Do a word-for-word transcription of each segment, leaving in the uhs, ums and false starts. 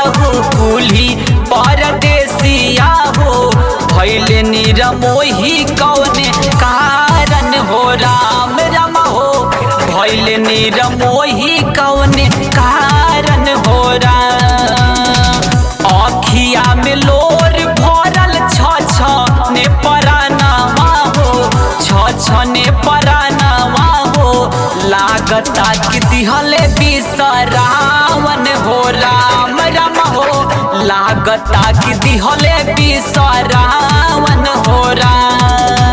हो कुली परदेसिया हो भइले निरमोही कौने कारण हो राम राम हो भइले निरमोही कौने कारण हो राम अखिया में लोर भरल छ छ ने परानावा हो छ छ ने परानावा हो लागता कि दिहले बिसरावन हो राम राम हो लागता कि दिहले बिसरावन हो राम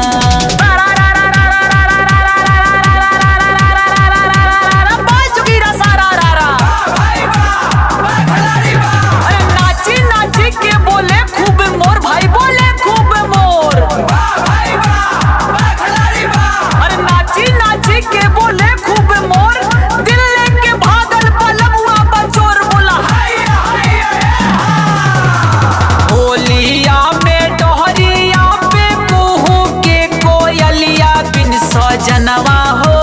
जनवा हो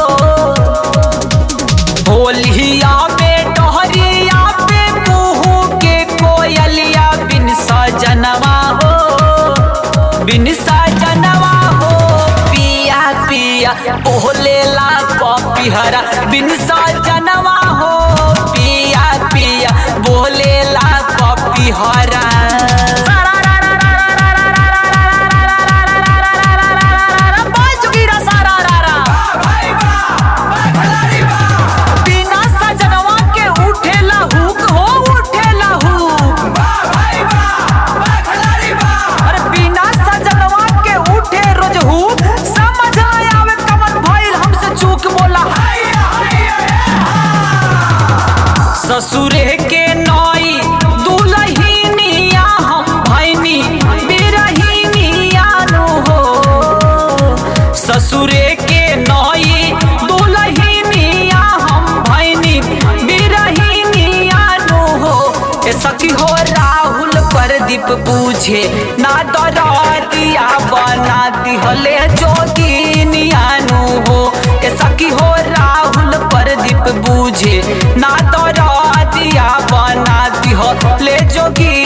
होलिया में डोहरिया पे मुहू के कोयलिया बिन सजनवा हो बिन सजनवा हो पिया पिया बोलेला पपिहरा बिन सजनवा हो पिया पिया बोलेला पपिहरा ससुरे के नई दुल्हनिया हम भैनी बिरहिनिया नु हो ससुरे के नई दुल्हनिया हम भैनी बिरहिनिया नु हो ए सखी हो राहुल प्रदीप पूछे ना दरदिया बना दिहले जोगिनिया नु हो ए सखी हो राहुल प्रदीप बूझे ना तो दिया बना दिहो ले जोगी